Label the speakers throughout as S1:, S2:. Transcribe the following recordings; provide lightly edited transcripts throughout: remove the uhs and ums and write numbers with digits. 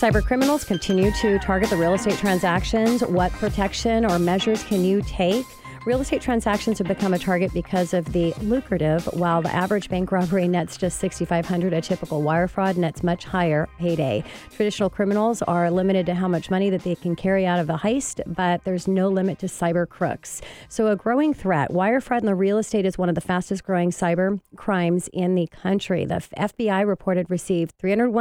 S1: cyber criminals continue to target the real estate transactions. What protection or measures can you take? Real estate transactions have become a target because of the lucrative. While the average bank robbery nets just $6,500, a typical wire fraud nets much higher payday. Traditional criminals are limited to how much money that they can carry out of the heist, but there's no limit to cyber crooks. So a growing threat. Wire fraud in the real estate is one of the fastest growing cyber crimes in the country. The FBI reported received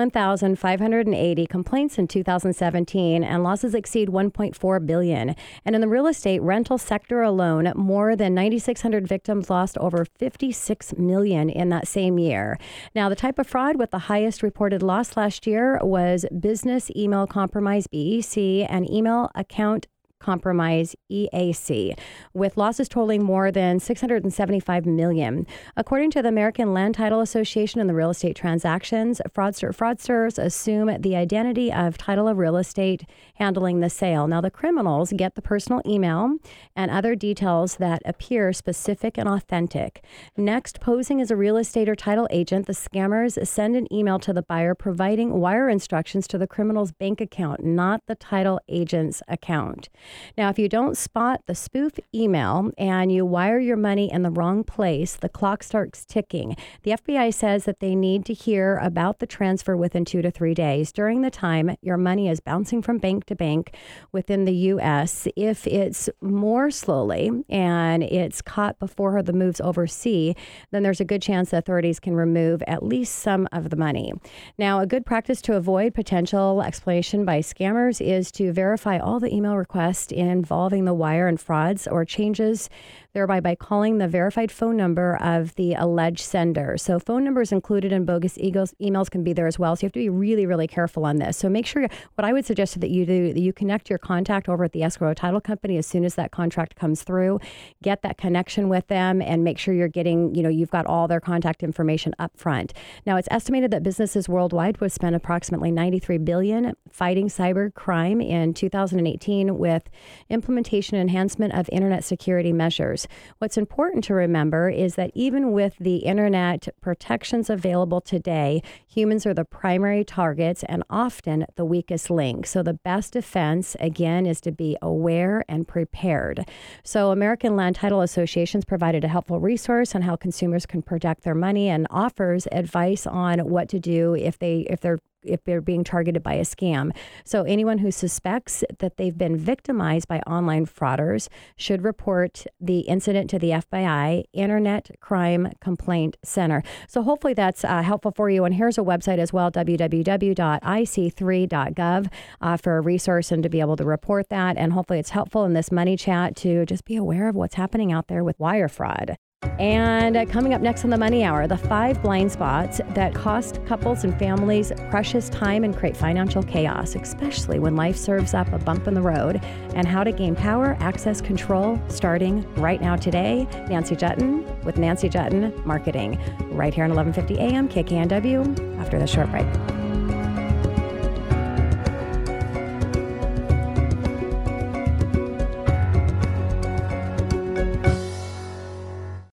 S1: 301,580 complaints in 2017, and losses exceed $1.4 billion. And in the real estate rental sector alone, more than 9,600 victims lost over $56 million in that same year. Now, the type of fraud with the highest reported loss last year was business email compromise, BEC, and email account compromise, EAC, with losses totaling more than $675 million. According to the American Land Title Association and the real estate transactions, fraudsters assume the identity of title of real estate handling the sale. Now, the criminals get the personal email and other details that appear specific and authentic. Next, posing as a real estate or title agent, the scammers send an email to the buyer providing wire instructions to the criminal's bank account, not the title agent's account. Now, if you don't spot the spoof email and you wire your money in the wrong place, the clock starts ticking. The FBI says that they need to hear about the transfer within 2 to 3 days. During the time, your money is bouncing from bank to bank within the U.S. If it's more slowly and it's caught before the moves overseas, then there's a good chance the authorities can remove at least some of the money. Now, a good practice to avoid potential exploitation by scammers is to verify all the email requests involving the wire and frauds or changes thereby by calling the verified phone number of the alleged sender. So phone numbers included in bogus emails can be there as well. So you have to be really, really careful on this. So make sure, what I would suggest that you do, that you connect your contact over at the escrow title company as soon as that contract comes through, get that connection with them and make sure you're getting, you've got all their contact information up front. Now, it's estimated that businesses worldwide would spend approximately $93 billion fighting cyber crime in 2018 with implementation and enhancement of internet security measures. What's important to remember is that even with the internet protections available today, humans are the primary targets and often the weakest link. So the best defense, again, is to be aware and prepared. So American Land Title Associations provided a helpful resource on how consumers can protect their money and offers advice on what to do if they're being targeted by a scam. So anyone who suspects that they've been victimized by online frauders should report the incident to the FBI, Internet Crime Complaint Center. So hopefully that's helpful for you. And here's a website as well, www.ic3.gov, for a resource and to be able to report that. And hopefully it's helpful in this money chat to just be aware of what's happening out there with wire fraud. And coming up next on the Money Hour, the 5 blind spots that cost couples and families precious time and create financial chaos, especially when life serves up a bump in the road, and how to gain power, access, control, starting right now today. Nancy Juetten with Nancy Juetten Marketing, right here on 1150 AM KKNW after the short break.